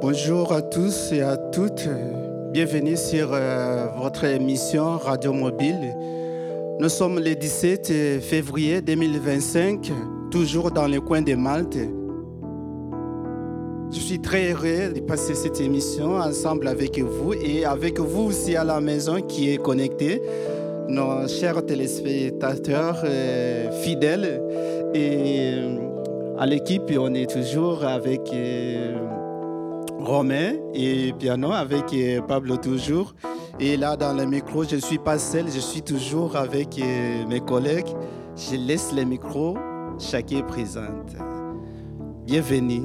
Bonjour à tous et à toutes. Bienvenue sur votre émission Radio Mobile. Nous sommes le 17 février 2025, toujours dans le coin de Malte. Je suis très heureux de passer cette émission ensemble avec vous et avec vous aussi à la maison qui est connecté, nos chers téléspectateurs fidèles. Et à l'équipe, on est toujours avec Romain et piano, avec Pablo toujours. Et là, dans le micro, je ne suis pas seul, je suis toujours avec mes collègues. Je laisse le micro, chacun présente. Bienvenue.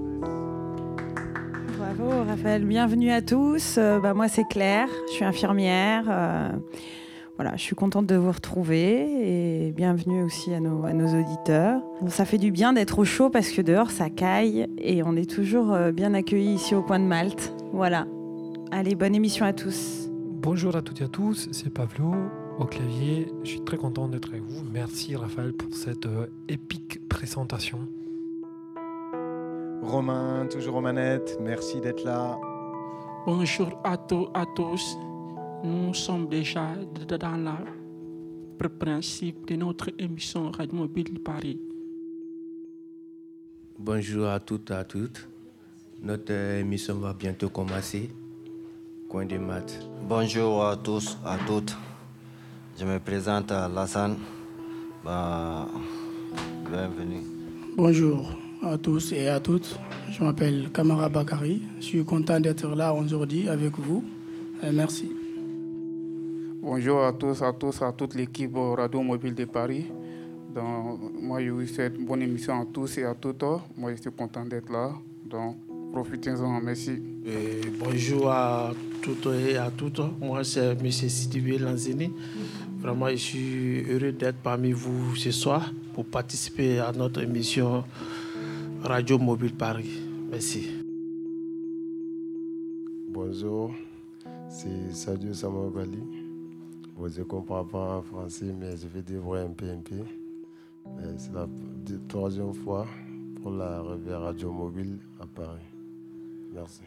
Bravo Raphaël, bienvenue à tous. Moi c'est Claire, je suis infirmière. Je suis contente de vous retrouver et bienvenue aussi à nos auditeurs. Bon, ça fait du bien d'être au chaud parce que dehors ça caille et on est toujours bien accueillis ici au coin de Malte. Voilà. Allez, bonne émission à tous. Bonjour à toutes et à tous, c'est Pablo au clavier. Je suis très content d'être avec vous. Merci Raphaël pour cette épique présentation. Romain, toujours aux manettes, merci d'être là. Bonjour à tous. Nous sommes déjà dans le principe de notre émission Radio Mobile Paris. Bonjour à toutes et à toutes. Notre émission va bientôt commencer. Coin de maths. Bonjour à tous, à toutes. Je me présente à Lassane. Bienvenue. Bonjour à tous et à toutes. Je m'appelle Kamara Bakari. Je suis content d'être là aujourd'hui avec vous. Merci. Bonjour à tous, à toute l'équipe Radio Mobile de Paris. Donc, moi, je vous souhaite une bonne émission à tous et à toutes. Moi, je suis content d'être là. Donc, profitez-en. Merci. Bonjour à toutes et à toutes. Moi, c'est M. Sidibé Lanzini. Vraiment, je suis heureux d'être parmi vous ce soir pour participer à notre émission Radio Mobile Paris. Merci. Bonjour, c'est Sadio Samabali. Bon, je ne comprends pas en français, mais je vais débrouiller un peu. C'est la troisième fois pour la revue Radio Mobile à Paris. Merci.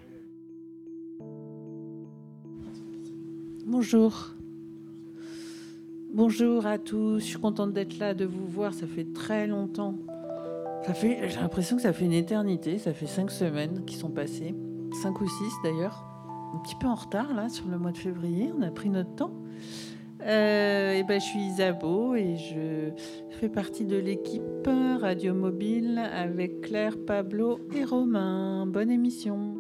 Bonjour à tous. Je suis contente d'être là, de vous voir. Ça fait très longtemps. J'ai l'impression que ça fait une éternité. Ça fait 5 semaines qui sont passées. 5 ou 6 d'ailleurs. Un petit peu en retard là sur le mois de février. On a pris notre temps. Je suis Isabeau et je fais partie de l'équipe Radio Mobile avec Claire, Pablo et Romain. Bonne émission.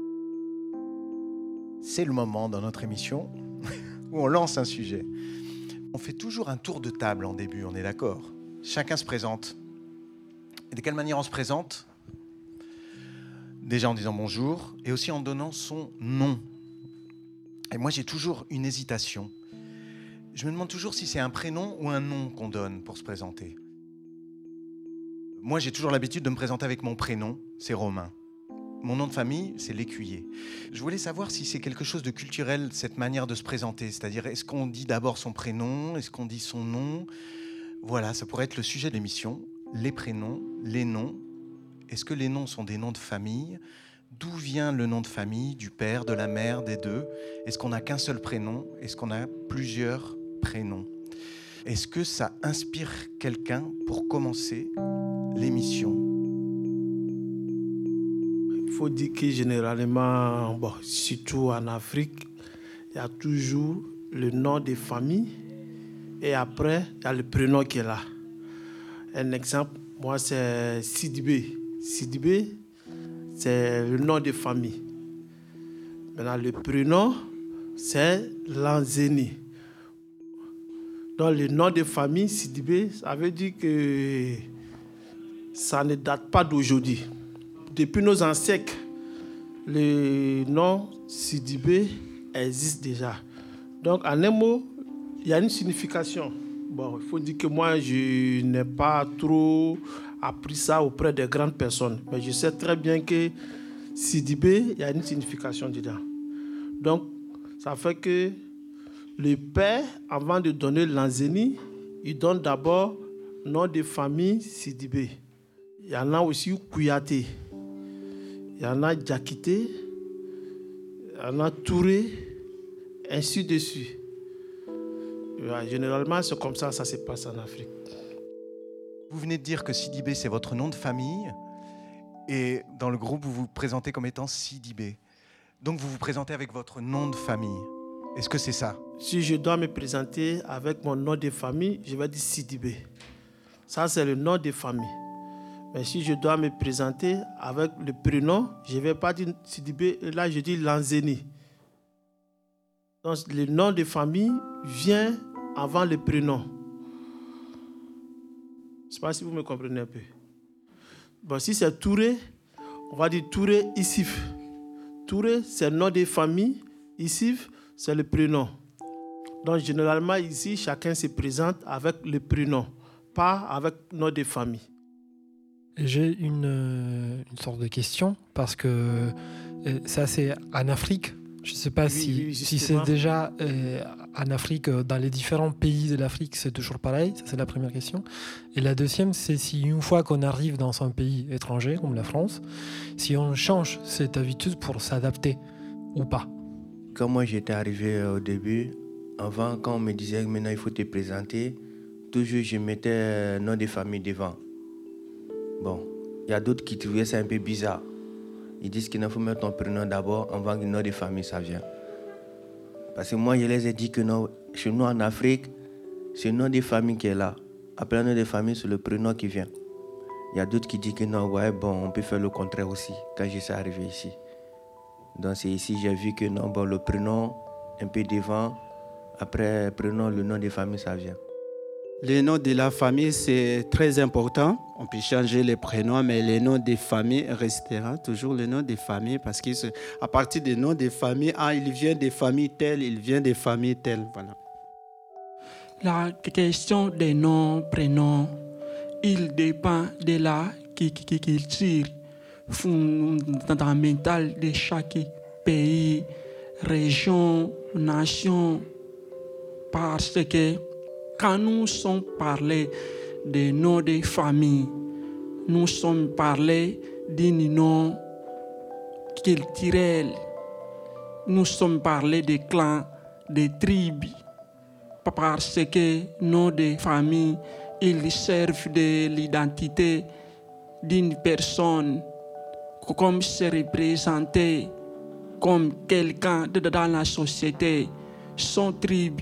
C'est le moment dans notre émission où on lance un sujet. On fait toujours un tour de table en début, on est d'accord ? Chacun se présente. Et de quelle manière on se présente ? Déjà en disant bonjour et aussi en donnant son nom. Et moi j'ai toujours une hésitation. Je me demande toujours si c'est un prénom ou un nom qu'on donne pour se présenter. Moi, j'ai toujours l'habitude de me présenter avec mon prénom, c'est Romain. Mon nom de famille, c'est L'Écuyer. Je voulais savoir si c'est quelque chose de culturel, cette manière de se présenter. C'est-à-dire, est-ce qu'on dit d'abord son prénom ? Est-ce qu'on dit son nom ? Voilà, ça pourrait être le sujet de l'émission. Les prénoms, les noms. Est-ce que les noms sont des noms de famille ? D'où vient le nom de famille, du père, de la mère, des deux ? Est-ce qu'on n'a qu'un seul prénom ? Est-ce qu'on a plusieurs prénoms ? Est-ce que ça inspire quelqu'un pour commencer l'émission ? Il faut dire que généralement, surtout en Afrique, il y a toujours le nom de famille et après, il y a le prénom qui est là. Un exemple, moi, c'est Sidibé. Sidibé, c'est le nom de famille. Maintenant, le prénom, c'est Lanzeni. Donc, le nom de famille, Sidibé, ça veut dire que ça ne date pas d'aujourd'hui. Depuis nos ancêtres, le nom Sidibé existe déjà. Donc, en un mot, il y a une signification. Bon, il faut dire que moi, je n'ai pas trop appris ça auprès des grandes personnes. Mais je sais très bien que Sidibé, il y a une signification dedans. Donc, ça fait que le père, avant de donner Lanzeni, il donne d'abord nom de famille Sidibé. Il y en a aussi Kouyaté. il y en a Diakité, il y en a Touré, ainsi de suite. Généralement, c'est comme ça se passe en Afrique. Vous venez de dire que Sidibé, c'est votre nom de famille. Et dans le groupe, vous vous présentez comme étant Sidibé. Donc, vous vous présentez avec votre nom de famille. Est-ce que c'est ça? Si je dois me présenter avec mon nom de famille, je vais dire Sidibé. Ça, c'est le nom de famille. Mais si je dois me présenter avec le prénom, je ne vais pas dire Sidibé. Là, je dis Lanzeni. Donc, le nom de famille vient avant le prénom. Je ne sais pas si vous me comprenez un peu. Bon, si c'est Touré, on va dire Touré Issif. Touré, c'est le nom de famille. Issif, c'est le prénom. Donc, généralement, ici, chacun se présente avec le prénom, pas avec le nom de famille. J'ai une sorte de question, parce que ça, c'est en Afrique. Je ne sais pas si c'est déjà en Afrique, dans les différents pays de l'Afrique, c'est toujours pareil. Ça, c'est la première question. Et la deuxième, c'est si une fois qu'on arrive dans un pays étranger, comme la France, si on change cette habitude pour s'adapter ou pas. Quand moi j'étais arrivé au début, avant, quand on me disait que maintenant il faut te présenter, toujours je mettais nom de famille devant. Bon, il y a d'autres qui trouvaient ça un peu bizarre. Ils disent qu'il faut mettre ton prénom d'abord avant que le nom de famille ça vienne. Parce que moi je les ai dit que non, chez nous en Afrique, c'est le nom de famille qui est là. Après le nom de famille, c'est le prénom qui vient. Il y a d'autres qui disent que non, ouais, bon, on peut faire le contraire aussi, quand je suis arrivé ici. Donc c'est ici j'ai vu que non, bon, le prénom un peu devant, après prénom, le nom de famille ça vient. Le nom de la famille, c'est très important. On peut changer les prénoms, mais le nom de famille restera toujours le nom de famille parce qu'à partir des noms de famille, il vient des familles telles, il vient des familles telles. Voilà. La question des noms, prénoms, il dépend de la culture fondamentale de chaque pays, région, nation, parce que quand nous sommes parlés des noms de famille, nous sommes parlés d'un nom culturel. Nous sommes parlés des clans, des tribus, parce que noms de famille, ils servent de l'identité d'une personne, comme se représenter comme quelqu'un dans la société, son tribu,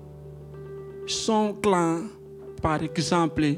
son clan. Par exemple,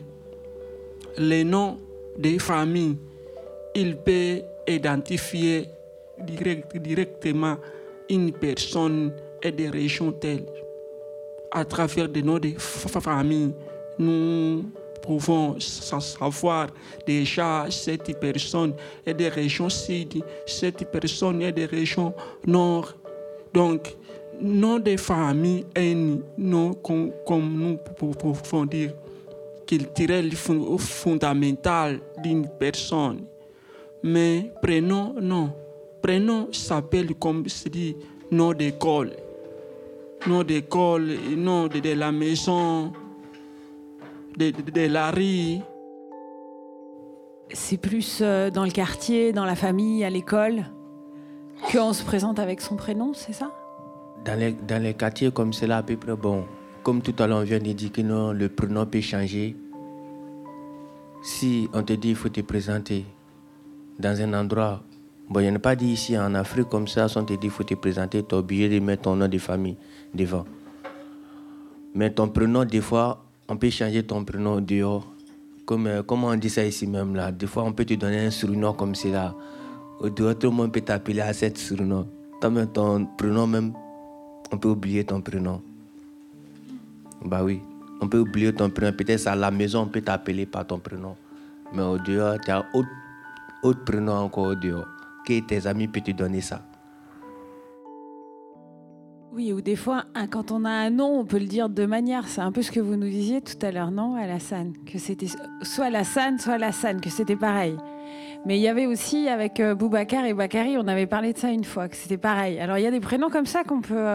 le nom des familles, il peut identifier directement une personne et des régions telles. À travers des noms de familles, nous pouvons savoir déjà cette personne est des régions sud, cette personne est des régions nord. Donc, nom de famille est un nom, comme nous pouvons dire, culturel fondamental d'une personne. Mais prénom, non. Prénom s'appelle, comme se dit, nom d'école. Nom d'école, nom de la maison, de la rue. C'est plus dans le quartier, dans la famille, à l'école, qu'on se présente avec son prénom, c'est ça? Dans les quartiers comme cela, à peu près, bon, comme tout à l'heure on vient de dire que non, le prénom peut changer. Si on te dit qu'il faut te présenter dans un endroit, bon, il n'y en a pas dit ici en Afrique comme ça, si on te dit qu'il faut te présenter, tu es obligé de mettre ton nom de famille devant. Mais ton prénom, des fois, on peut changer ton prénom dehors. Comme on dit ça ici même là, des fois on peut te donner un surnom comme cela. Au dehors, tout le monde peut t'appeler à cette surnom. Toi-même, ton prénom même, on peut oublier ton prénom. Bah oui, on peut oublier ton prénom. Peut-être à la maison, on peut t'appeler par ton prénom. Mais au dehors, tu as autre prénom encore au dehors. Que tes amis peuvent te donner ça. Oui, ou des fois, quand on a un nom, on peut le dire de manière. C'est un peu ce que vous nous disiez tout à l'heure, non, Alassane? Que c'était soit Alassane, que c'était pareil. Mais il y avait aussi, avec Boubacar et Bakary, on avait parlé de ça une fois, que c'était pareil. Alors, il y a des prénoms comme ça qu'on peut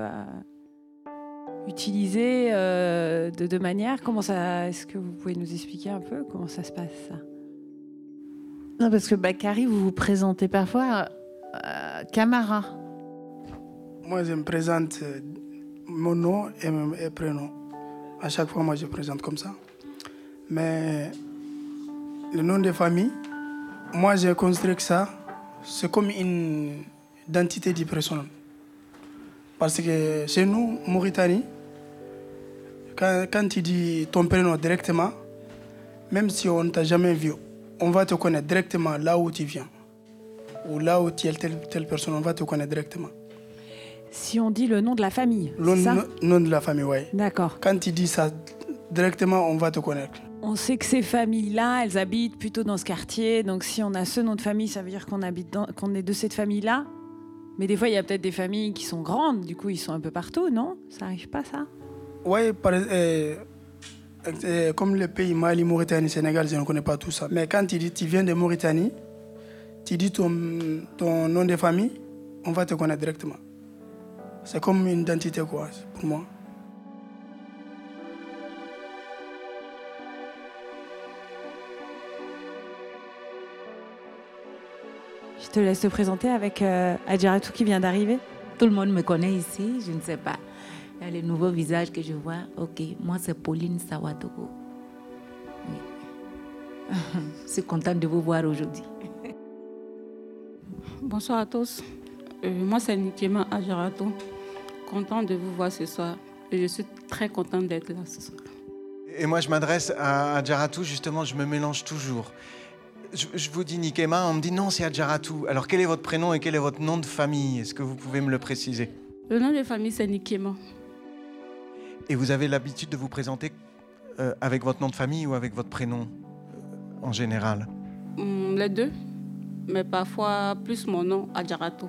utiliser de manière. Comment ça? Est-ce que vous pouvez nous expliquer un peu comment ça se passe, ça? Non, parce que Bakary, vous vous présentez parfois Camara. Moi, je me présente mon nom et prénom. À chaque fois, moi, je présente comme ça. Mais le nom de famille, moi, j'ai construit que ça, c'est comme une identité de personne. Parce que chez nous, Mauritanie, quand tu dis ton prénom directement, même si on ne t'a jamais vu, on va te connaître directement là où tu viens. Ou là où tu es telle personne, on va te connaître directement. Si on dit le nom de la famille, c'est ça ? Nom de la famille, oui. D'accord. Quand tu dis ça, directement, on va te connaître. On sait que ces familles-là, elles habitent plutôt dans ce quartier. Donc si on a ce nom de famille, ça veut dire qu'on est de cette famille-là. Mais des fois, il y a peut-être des familles qui sont grandes. Du coup, ils sont un peu partout, non ? Ça n'arrive pas, ça ? Oui, comme le pays Mali, Mauritanie, Sénégal, je ne connais pas tout ça. Mais quand tu dis tu viens de Mauritanie, tu dis ton nom de famille, on va te connaître directement. C'est comme une identité, quoi, pour moi. Je te laisse te présenter avec Adjaratou qui vient d'arriver. Tout le monde me connaît ici, je ne sais pas. Il y a les nouveaux visages que je vois. Ok, moi c'est Pauline Sawatogo. Oui. Je suis contente de vous voir aujourd'hui. Bonsoir à tous. Moi c'est Nikema Adjaratou. Contente de vous voir ce soir. Et je suis très contente d'être là ce soir. Et moi je m'adresse à Adjaratou, justement, je me mélange toujours. Je vous dis Nikema, on me dit non, c'est Adjaratou. Alors quel est votre prénom et quel est votre nom de famille ? Est-ce que vous pouvez me le préciser ? Le nom de famille c'est Nikema. Et vous avez l'habitude de vous présenter avec votre nom de famille ou avec votre prénom en général ? Les deux, mais parfois plus mon nom, Adjaratou.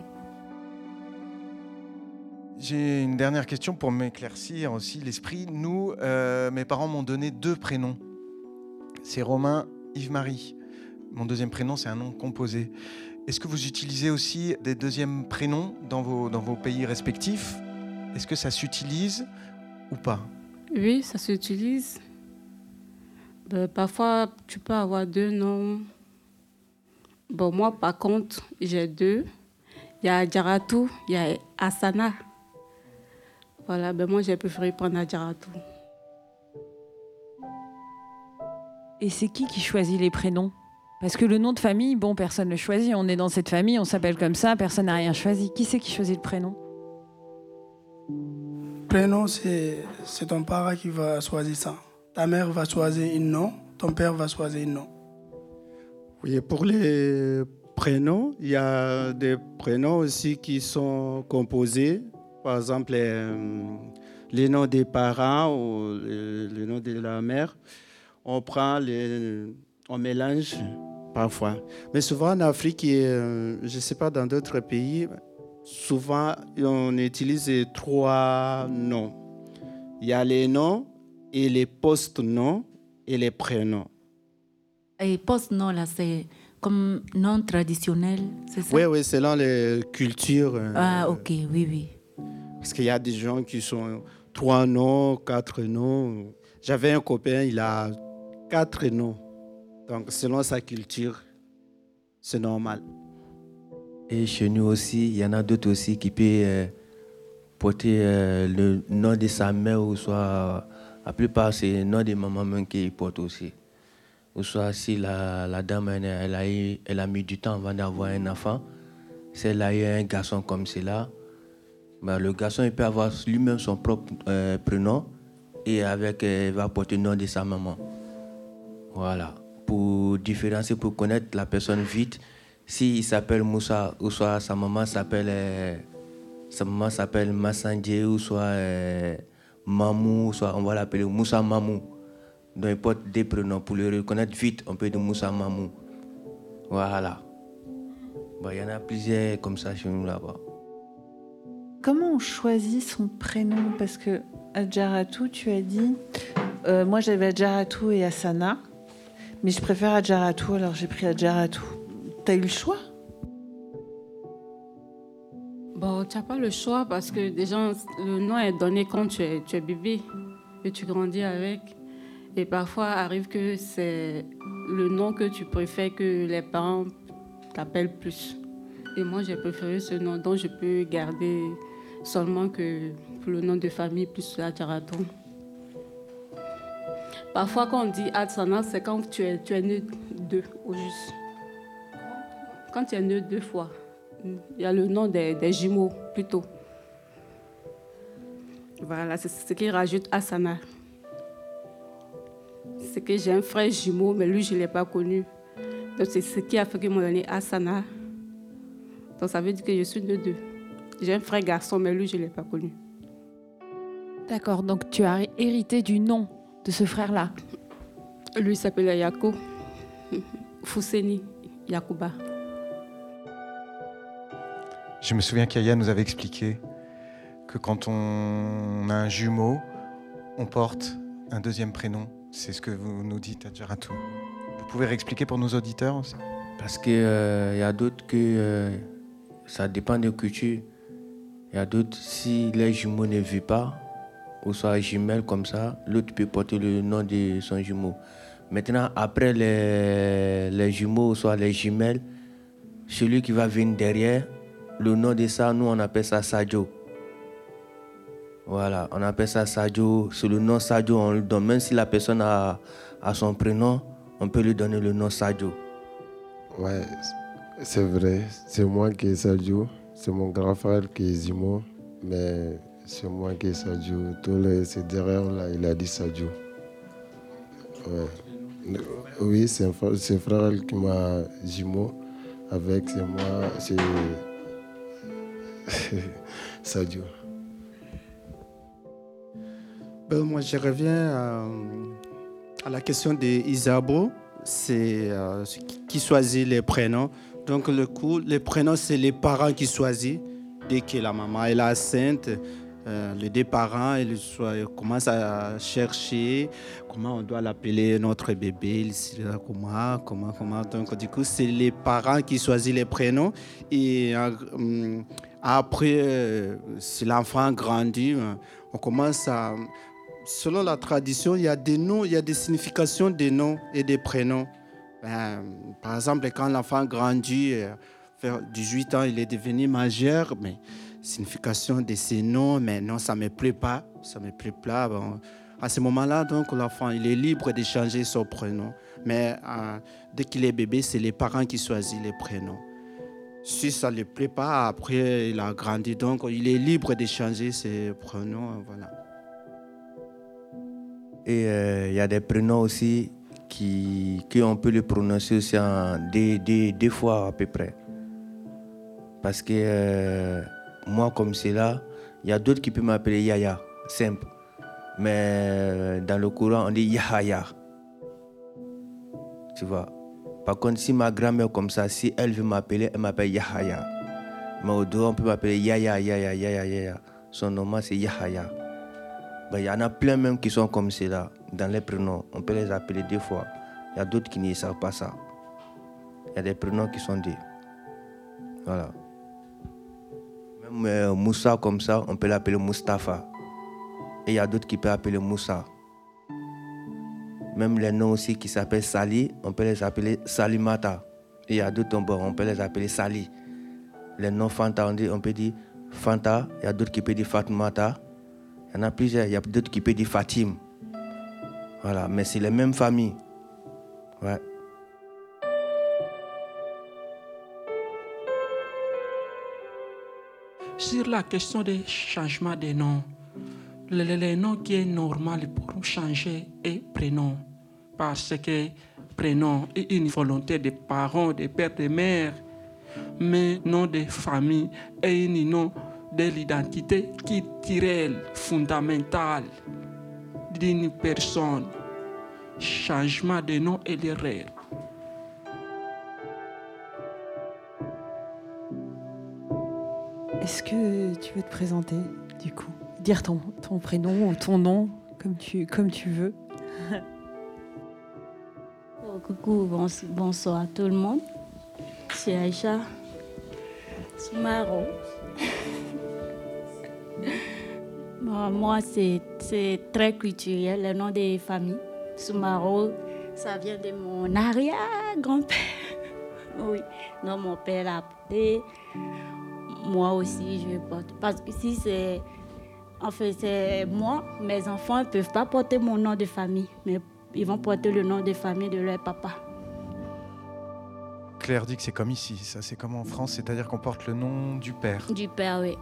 J'ai une dernière question pour m'éclaircir aussi l'esprit. Nous, mes parents m'ont donné 2 prénoms. C'est Romain, Yves-Marie. Mon deuxième prénom, c'est un nom composé. Est-ce que vous utilisez aussi des deuxièmes prénoms dans vos pays respectifs ? Est-ce que ça s'utilise ou pas ? Oui, ça s'utilise. Parfois, tu peux avoir 2 noms. Bon, moi, par contre, j'ai 2. Il y a Adjaratou, il y a Asana. Voilà, moi, j'ai préféré prendre Adjaratou. Et c'est qui choisit les prénoms ? Parce que le nom de famille, bon, personne ne le choisit. On est dans cette famille, on s'appelle comme ça, personne n'a rien choisi. Qui c'est qui choisit le prénom ? Prénom, c'est ton parent qui va choisir ça. Ta mère va choisir un nom, ton père va choisir un nom. Oui, pour les prénoms, il y a des prénoms aussi qui sont composés. Par exemple, les noms des parents ou le nom de la mère. On mélange parfois. Mais souvent en Afrique, je ne sais pas, dans d'autres pays, souvent on utilise 3 noms. Il y a les noms et les post-noms et les prénoms. Et post-nom, là, c'est comme nom traditionnel, c'est ça ? Oui, selon les cultures. Ah, ok, oui. Parce qu'il y a des gens qui sont 3 noms, 4 noms. J'avais un copain, il a 4 noms. Donc, selon sa culture, c'est normal. Et chez nous aussi, il y en a d'autres aussi qui peuvent porter le nom de sa mère, ou soit, la plupart, c'est le nom de maman même qui porte aussi. Ou soit, si la dame, elle a mis du temps avant d'avoir un enfant, si elle a eu un garçon comme cela, le garçon, il peut avoir lui-même son propre prénom, et il va porter le nom de sa maman. Voilà. Pour différencier, pour connaître la personne vite, s'il s'appelle Moussa, ou soit sa maman s'appelle Massandje, ou soit Mamou, soit on va l'appeler Moussa Mamou. Donc il porte des prénoms. Pour le reconnaître vite, on peut dire Moussa Mamou. Voilà. Il y en a plusieurs comme ça chez nous là-bas. Comment on choisit son prénom ? Parce que Adjaratou, tu as dit... moi, j'avais Adjaratou et Asana. Mais je préfère Adjaratou, alors j'ai pris Adjaratou. T'as eu le choix ? Bon, tu n'as pas le choix parce que déjà, le nom est donné quand tu es bébé et tu grandis avec. Et parfois, arrive que c'est le nom que tu préfères que les parents t'appellent plus. Et moi, j'ai préféré ce nom, donc je peux garder seulement que pour le nom de famille plus Adjaratou. Parfois, quand on dit Adsana, c'est quand tu es né 2 au juste. Quand tu es né 2 fois, il y a le nom des jumeaux plutôt. Voilà, c'est ce qui rajoute Asana. C'est que j'ai un frère jumeau, mais lui, je ne l'ai pas connu. Donc, c'est ce qui a fait qu'ils m'ont donné Asana. Donc, ça veut dire que je suis né 2. J'ai un frère garçon, mais lui, je ne l'ai pas connu. D'accord, donc tu as hérité du nom de ce frère-là. Lui, il s'appelait Yako Fousseni Yakouba. Je me souviens qu'Aya nous avait expliqué que quand on a un jumeau, on porte un deuxième prénom. C'est ce que vous nous dites, Adjaratou. Vous pouvez réexpliquer pour nos auditeurs aussi? Parce qu'il y a d'autres que ça dépend des cultures. Il y a d'autres, si les jumeaux ne vivent pas, ou soit jumelles comme ça, l'autre peut porter le nom de son jumeau. Maintenant, après les jumeaux, ou soit les jumelles, celui qui va venir derrière, le nom de ça, nous on appelle ça Sadio. Voilà, on appelle ça Sadio. C'est le nom Sadio, on le donne. Même si la personne a son prénom, on peut lui donner le nom Sadio. Ouais, c'est vrai. C'est moi qui est Sadio. C'est mon grand frère qui est Zimo. Mais c'est moi qui est Sadio. C'est derrière là, il a dit Sadio. Ouais. Oui, c'est frère qui m'a Zimo. Avec, c'est moi, c'est Sadio. Moi, je reviens à la question d'Isabo. C'est qui choisit les prénoms. Donc, les prénoms, c'est les parents qui choisissent. Dès que la maman est enceinte, les 2 parents ils commencent à chercher comment on doit l'appeler notre bébé, comment. Donc, du coup, c'est les parents qui choisissent les prénoms. Et après, si l'enfant grandit, on commence à... Selon la tradition, il y a des noms, il y a des significations des noms et des prénoms. Par exemple, quand l'enfant grandit, vers 18 ans, il est devenu majeur, mais signification de ces noms, mais non, ça ne me plaît pas. Bon, à ce moment-là, donc, l'enfant, il est libre de changer son prénom. Mais dès qu'il est bébé, c'est les parents qui choisissent les prénoms. Si ça ne lui plaît pas, après, il a grandi, donc il est libre de changer ses prénoms. Voilà. Et il y a des prénoms aussi qu'on peut le prononcer aussi en 2 fois à peu près. Parce que moi, comme c'est là, il y a d'autres qui peuvent m'appeler Yaya, simple. Mais dans le Coran, on dit Yahaya. Tu vois. Par contre, si ma grand-mère comme ça, si elle veut m'appeler, elle m'appelle Yahaya. Mais au dehors, on peut m'appeler Yaya. Son nom, c'est Yahaya. Il y en a plein même qui sont comme cela, dans les prénoms. On peut les appeler 2 fois. Il y a d'autres qui ne savent pas ça. Il y a des prénoms qui sont 2. Voilà. Même Moussa comme ça, on peut l'appeler Mustafa. Et il y a d'autres qui peuvent appeler Moussa. Même les noms aussi qui s'appellent Sali, on peut les appeler Salimata. Et il y a d'autres, on peut les appeler Sali. Les noms Fanta, on peut dire Fanta. Il y a d'autres qui peuvent dire Fatmata. Il y en a plusieurs. Il y a d'autres qui peuvent dire Fatim. Voilà, mais c'est les mêmes familles. Ouais. Sur la question des changements des noms, le nom qui est normal pour changer est prénom. Parce que prénom est une volonté des parents, des pères, des mères. Mais nom de famille est un nom de l'identité culturelle fondamentale d'une personne. Changement de nom est l'erreur. Est-ce que tu veux te présenter, du coup? Dire ton prénom ou ton nom, comme tu veux. Coucou, bonsoir à tout le monde. C'est Aïcha Soumaro. Moi, c'est très culturel, le nom des familles. Soumaro, Ça vient de mon arrière-grand-père. Oui, non, mon père l'a porté. Moi aussi, je porte. Parce que si c'est... En fait, c'est moi, mes enfants ne peuvent pas porter mon nom de famille, mais ils vont porter le nom de famille de leur papa. Claire dit que c'est comme ici, ça c'est comme en France, c'est-à-dire qu'on porte le nom du père. Du père, oui.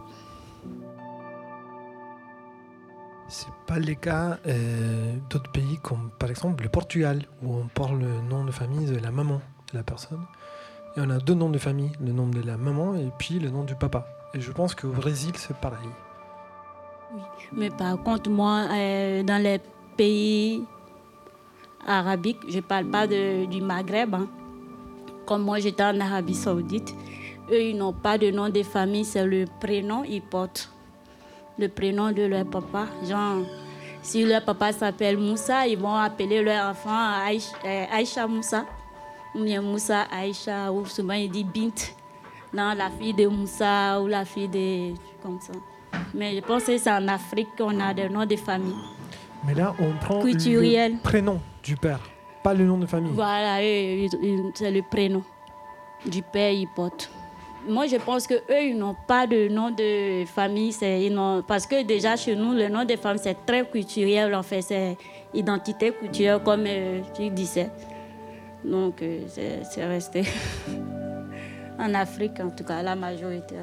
C'est pas le cas d'autres pays comme par exemple le Portugal, où on porte le nom de famille de la maman de la personne. Et on a 2 noms de famille, le nom de la maman et puis le nom du papa. Et je pense qu'au Brésil, c'est pareil. Oui, mais par contre, moi, dans les pays arabiques, je ne parle pas du Maghreb. Hein. Comme moi, j'étais en Arabie Saoudite, eux, ils n'ont pas de nom de famille, c'est le prénom, ils portent. Le prénom de leur papa. Genre, si leur papa s'appelle Moussa, ils vont appeler leur enfant Aïcha Moussa. Ou bien Moussa Aïcha, ou souvent ils disent Bint. Non, la fille de Moussa ou la fille de... comme ça. Mais je pense que c'est en Afrique qu'on a des noms de famille. Mais là, on prend culturel. Le prénom du père, pas le nom de famille. Voilà, c'est le prénom du père, ils portent. Moi, je pense qu'eux, ils n'ont pas de nom de famille. Parce que déjà, chez nous, le nom de femme, c'est très culturel. En fait, c'est identité culturelle, comme tu disais. Donc, c'est resté en Afrique, en tout cas, la majorité.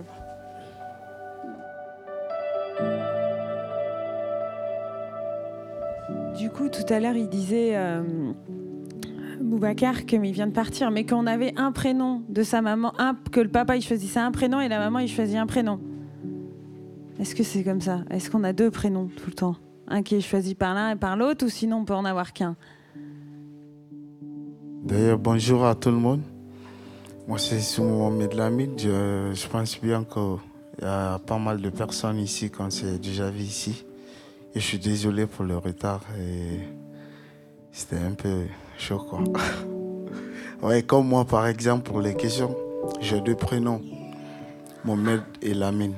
Du coup, tout à l'heure, il disait... Boubacar, qu'il vient de partir, mais qu'on avait un prénom de sa maman, que le papa il choisissait un prénom et la maman il choisit un prénom. Est-ce que c'est comme ça? Est-ce qu'on a 2 prénoms tout le temps? Un qui est choisi par l'un et par l'autre, ou sinon on peut en avoir qu'un? D'ailleurs, bonjour à tout le monde. Moi, c'est Soumou Medlamid. Je pense bien qu'il y a pas mal de personnes ici qu'on s'est déjà vu ici. Et je suis désolé pour le retard. Et c'était un peu chaud, quoi. Ouais, comme moi, par exemple, pour les questions, j'ai 2 prénoms. Mohamed et Lamine.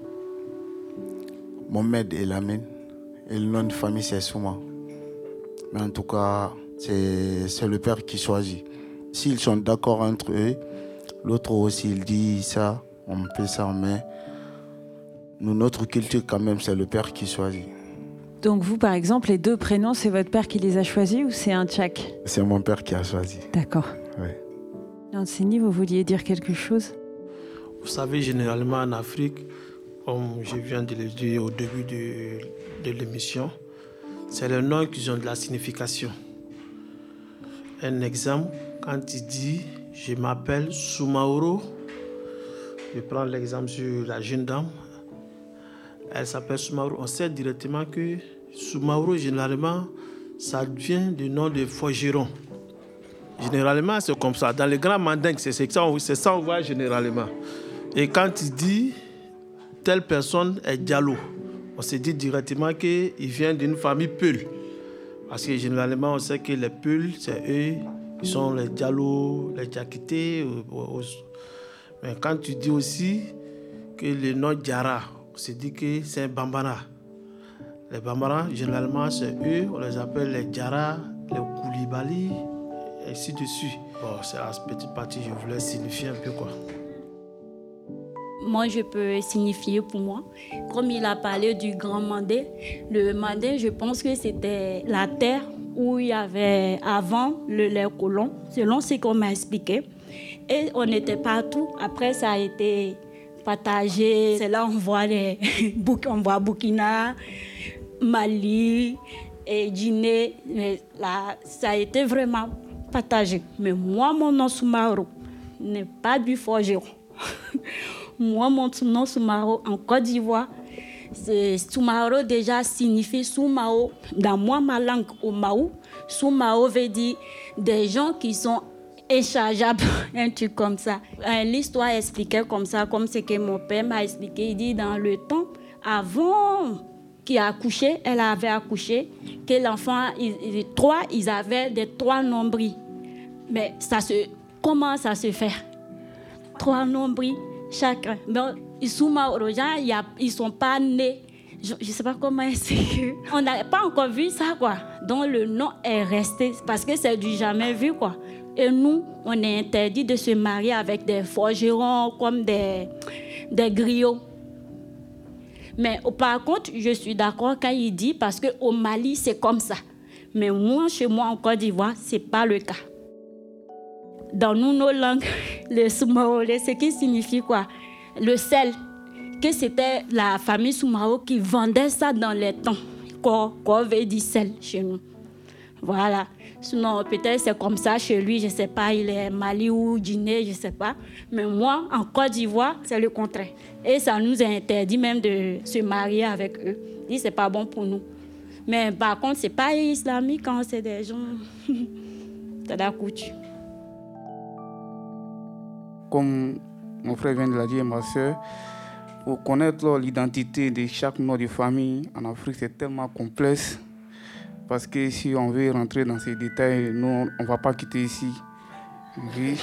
Mohamed et Lamine. Et le nom de famille, c'est Souma. Mais en tout cas, c'est le père qui choisit. S'ils sont d'accord entre eux, l'autre aussi, il dit ça, on fait ça, mais nous, notre culture, quand même, c'est le père qui choisit. Donc vous, par exemple, les 2 prénoms, c'est votre père qui les a choisis ou c'est un tchak? C'est mon père qui a choisi. D'accord. Oui. Lanceni, vous vouliez dire quelque chose? Vous savez, généralement en Afrique, comme je viens de le dire au début de l'émission, c'est les noms qui ont de la signification. Un exemple, quand il dit « je m'appelle Soumaoro », je prends l'exemple sur la jeune dame, elle s'appelle Soumaoro. On sait directement que Soumaoro, généralement, ça vient du nom de forgeron. Généralement, c'est comme ça. Dans les grands mandingues, c'est ça qu'on voit généralement. Et quand il dit telle personne est Diallo, on se dit directement qu'il vient d'une famille Peul. Parce que généralement, on sait que les Peuls, c'est eux, ils sont les Diallo, les Diakité. Mais quand tu dis aussi que le nom Diara, on se dit que c'est un Bambara. Les Bambara, généralement, c'est eux, on les appelle les Diara, les Koulibaly, et ainsi de suite. Bon, c'est la petite partie, je voulais signifier un peu quoi. Moi, je peux signifier pour moi. Comme il a parlé du Grand Mandé, le Mandé, je pense que c'était la terre où il y avait avant les colons, selon ce qu'on m'a expliqué. Et on était partout. Après, ça a été partagé. C'est là où on voit Burkina, Mali et Guinée. Mais là, ça a été vraiment partagé. Mais moi, mon nom Soumaoro n'est pas du forgeron. Moi, mon nom Soumaoro en Côte d'Ivoire, Soumaoro déjà signifie Soumao. Dans moi, ma langue au Maou, Soumao veut dire des gens qui sont échangeables, un truc comme ça. L'histoire expliquait comme ça, comme ce que mon père m'a expliqué. Il dit dans le temps, avant qu'il a accouché, elle avait accouché, que l'enfant, ils avaient des 3 nombrils. Mais comment ça se fait? 3 nombrils chacun. Bon, ils ne sont pas nés Je ne sais pas comment expliquer. On n'a pas encore vu ça, quoi. Donc, le nom est resté parce que c'est du jamais vu, quoi. Et nous, on est interdit de se marier avec des forgerons comme des griots. Mais par contre, je suis d'accord quand il dit, parce qu'au Mali, c'est comme ça. Mais moi, chez moi, en Côte d'Ivoire, ce n'est pas le cas. Dans nous, nos langues, le Soumaoré, ce qui signifie quoi? Le sel. Que c'était la famille Soumaro qui vendait ça dans les temps. Qu'on veut dire sel chez nous. Voilà. Sinon, peut-être c'est comme ça chez lui, je ne sais pas, il est Mali ou Guinée, je ne sais pas. Mais moi, en Côte d'Ivoire, c'est le contraire. Et ça nous a interdit même de se marier avec eux. Dit c'est pas bon pour nous. Mais par contre, c'est pas islamique quand c'est des gens. C'est la coutume. Comme mon frère vient de le dire et ma soeur, pour connaître l'identité de chaque nom de famille en Afrique, c'est tellement complexe. Parce que si on veut rentrer dans ces détails, nous, on ne va pas quitter ici. Oui.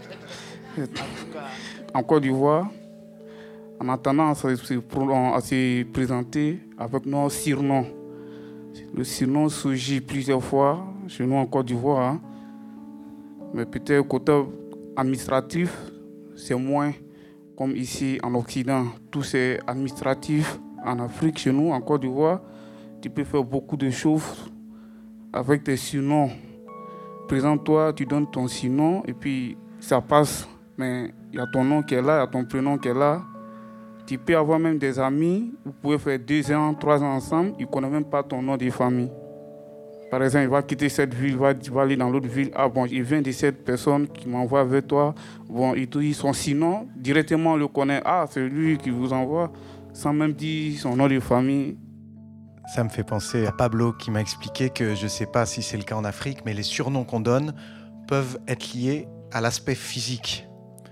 En Côte d'Ivoire, en attendant à se présenter avec nos surnoms. Le surnom surgit plusieurs fois chez nous en Côte d'Ivoire. Hein. Mais peut-être côté administratif, c'est moins comme ici en Occident. Tout c'est administratif. En Afrique, chez nous, en Côte d'Ivoire, tu peux faire beaucoup de choses avec tes surnoms. Présente-toi, tu donnes ton surnom et puis ça passe. Mais il y a ton nom qui est là, il y a ton prénom qui est là. Tu peux avoir même des amis, vous pouvez faire 2 ans, 3 ans ensemble, ils ne connaissent même pas ton nom de famille. Par exemple, il va quitter cette ville, il va aller dans l'autre ville. Ah bon, il vient de cette personne qui m'envoie vers toi. Bon, il te dit son surnom, directement on le connaît. Ah, c'est lui qui vous envoie, sans même dire son nom de famille. Ça me fait penser à Pablo qui m'a expliqué que, je ne sais pas si c'est le cas en Afrique, mais les surnoms qu'on donne peuvent être liés à l'aspect physique.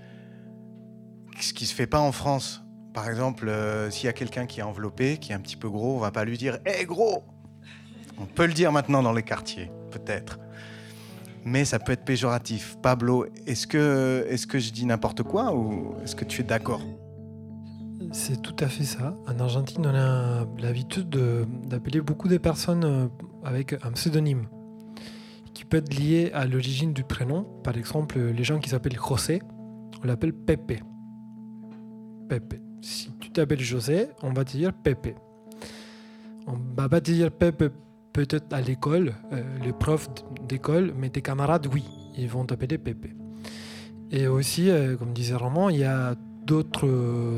Ce qui ne se fait pas en France. Par exemple, s'il y a quelqu'un qui est enveloppé, qui est un petit peu gros, on ne va pas lui dire « Hé, gros !» On peut le dire maintenant dans les quartiers, peut-être. Mais ça peut être péjoratif. Pablo, est-ce que je dis n'importe quoi ou est-ce que tu es d'accord ? C'est tout à fait ça. En Argentine, on a l'habitude d'appeler beaucoup de personnes avec un pseudonyme qui peut être lié à l'origine du prénom. Par exemple, les gens qui s'appellent José, on l'appelle Pepe. Pepe. Si tu t'appelles José, on va te dire Pepe. On va pas te dire Pepe peut-être à l'école, les profs d'école, mais tes camarades, oui, ils vont t'appeler Pepe. Et aussi, comme disait Roman, il y a d'autres...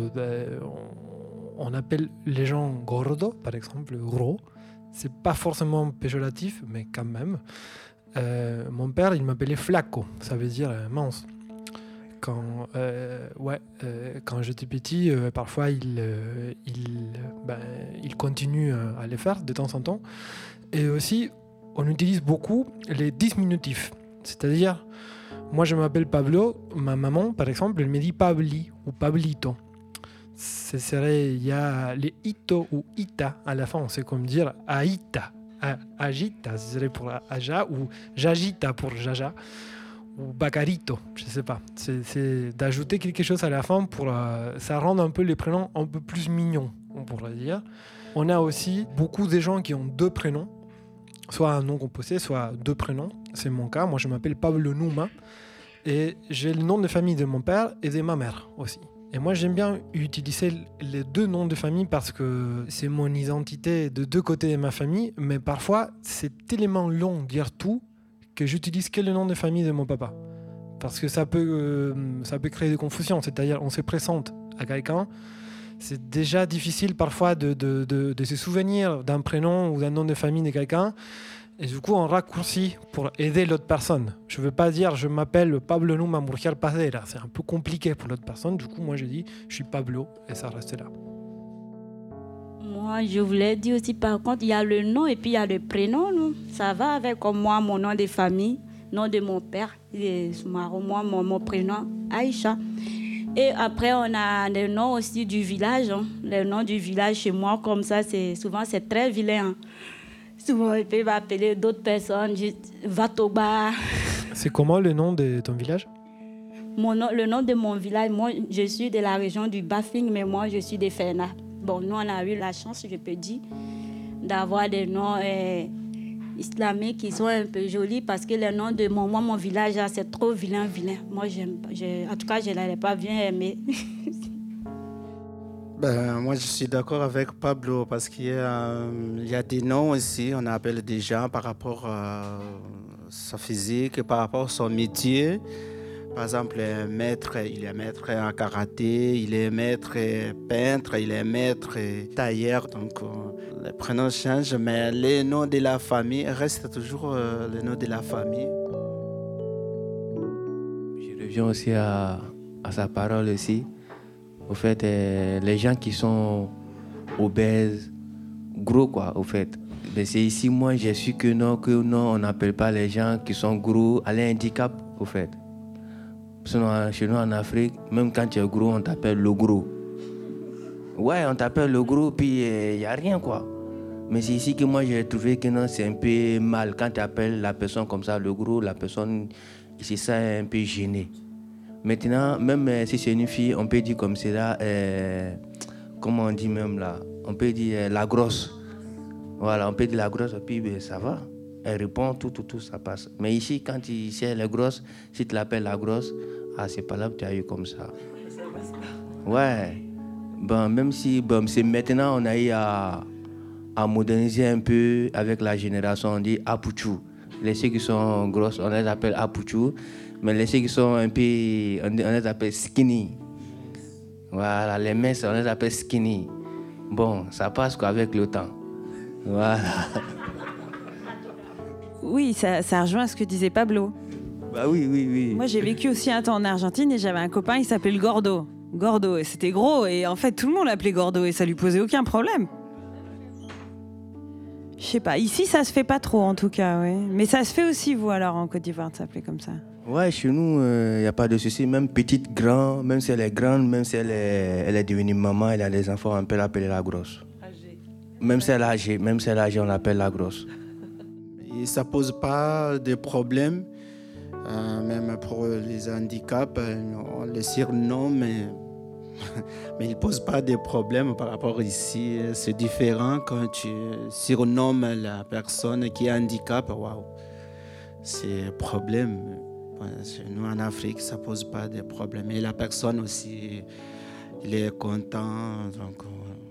on appelle les gens gordo, par exemple, gros. C'est pas forcément péjoratif, mais quand même. Mon père, il m'appelait flaco, ça veut dire mince. Quand j'étais petit, parfois il continue à le faire de temps en temps. Et aussi, on utilise beaucoup les diminutifs. C'est-à-dire, moi je m'appelle Pablo, ma maman par exemple, elle me dit Pabli ou Pablito. Il y a les ito ou ita à la fin, c'est comme dire aita, agita, ce serait pour aja, ou jajita pour jaja. Ou Bacarito, je ne sais pas. C'est d'ajouter quelque chose à la fin pour ça rend un peu les prénoms un peu plus mignons, on pourrait dire. On a aussi beaucoup de gens qui ont 2 prénoms, soit un nom composé, soit 2 prénoms. C'est mon cas. Moi, je m'appelle Pablo Numa et j'ai le nom de famille de mon père et de ma mère aussi. Et moi, j'aime bien utiliser les 2 noms de famille parce que c'est mon identité de 2 côtés de ma famille, mais parfois, c'est tellement long de dire tout que j'utilise que le nom de famille de mon papa. Parce que ça peut créer des confusions. C'est-à-dire, on se présente à quelqu'un, c'est déjà difficile parfois de se souvenir d'un prénom ou d'un nom de famille de quelqu'un. Et du coup, on raccourcit pour aider l'autre personne. Je ne veux pas dire je m'appelle Pablo Numa Murciar Padera. C'est un peu compliqué pour l'autre personne. Du coup, moi, je dis je suis Pablo et ça reste là. Moi, je voulais dire aussi, par contre, il y a le nom et puis il y a le prénom. Non? Ça va avec comme moi, mon nom de famille, nom de mon père, moi, mon prénom, Aïcha. Et après, on a le nom aussi du village. Hein. Le nom du village chez moi, comme ça, souvent, c'est très vilain. Hein. Souvent, ils peuvent appeler d'autres personnes, Vatoba. C'est comment le nom de ton village ? Le nom de mon village, moi, je suis de la région du Bafing, mais moi, je suis de Ferna. Bon, nous, on a eu la chance, je peux dire, d'avoir des noms islamiques qui sont un peu jolis parce que le nom de mon village, c'est trop vilain. Moi, en tout cas, je ne l'avais pas bien aimé. Moi, je suis d'accord avec Pablo parce qu'il y a des noms aussi, on appelle des gens par rapport à sa physique, par rapport à son métier. Par exemple, maître, il est maître en karaté, il est maître peintre, il est maître tailleur. Donc, les prénoms changent, mais les noms de la famille restent toujours les noms de la famille. Je reviens aussi à sa parole aussi. Au fait, les gens qui sont obèses, gros quoi, au fait. Mais c'est ici, moi, j'ai su que non, on n'appelle pas les gens qui sont gros à l'handicap, au fait. Sinon, chez nous en Afrique, même quand tu es gros, on t'appelle le gros. Ouais, on t'appelle le gros, puis il n'y a rien quoi. Mais c'est ici que moi, j'ai trouvé que non, c'est un peu mal. Quand tu appelles la personne comme ça, le gros, la personne, c'est ça, un peu gêné. Maintenant, même si c'est une fille, on peut dire comme c'est là, comment on dit même là, on peut dire la grosse. Voilà, on peut dire la grosse, et puis ça va. Elle répond, tout, ça passe. Mais ici, quand tu sais elle est grosse, si tu l'appelles la grosse, c'est pas là que tu as eu comme ça. Ouais. Même si c'est maintenant, on a eu à moderniser un peu avec la génération, on dit Apuchou. Les filles qui sont grosses, on les appelle Apuchou. Mais les filles qui sont un peu, on les appelle skinny. Voilà, les minces, on les appelle skinny. Bon, ça passe quoi avec le temps. Voilà. Oui, ça rejoint ce que disait Pablo. Bah oui. Moi, j'ai vécu aussi un temps en Argentine et j'avais un copain, il s'appelait le Gordo. Gordo, et c'était gros. Et en fait, tout le monde l'appelait Gordo et ça lui posait aucun problème. Je sais pas. Ici, ça se fait pas trop, en tout cas, oui. Mais ça se fait aussi, vous, alors, en Côte d'Ivoire, de s'appeler comme ça. Ouais, chez nous, il n'y a pas de souci. Même petite, grande, même si elle est grande, même si elle est devenue maman, elle a des enfants, on peut l'appeler la grosse. Même si elle est âgée, on l'appelle la grosse. Et ça ne pose pas de problème, même pour les handicaps, on les surnomme, mais il ne pose pas de problème par rapport ici. C'est différent quand tu surnommes la personne qui est handicap, waouh, c'est un problème. Chez nous en Afrique, ça ne pose pas de problème. Et la personne aussi, il est content. Donc,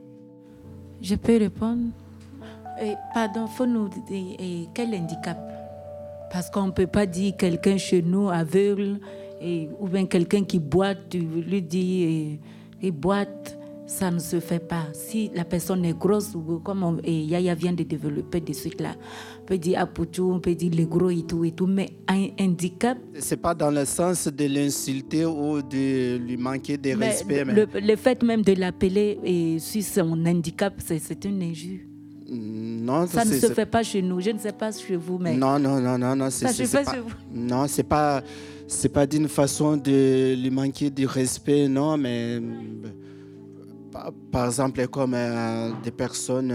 Je peux répondre? Pardon, il faut nous dire quel handicap? Parce qu'on ne peut pas dire quelqu'un chez nous aveugle ou bien quelqu'un qui boite, tu lui dis il boite, ça ne se fait pas. Si la personne est grosse, comme Yaya vient de développer de suite là, on peut dire Apuchou, on peut dire les gros et tout, mais un handicap... Ce n'est pas dans le sens de l'insulter ou de lui manquer de respect. Le fait même de l'appeler sur son handicap, c'est une injure. Non, ça ne se fait pas chez nous. Je ne sais pas chez vous, mais... Non. Ça se fait chez vous. Non, c'est pas d'une façon de lui manquer de respect, non, mais... Par exemple, comme des personnes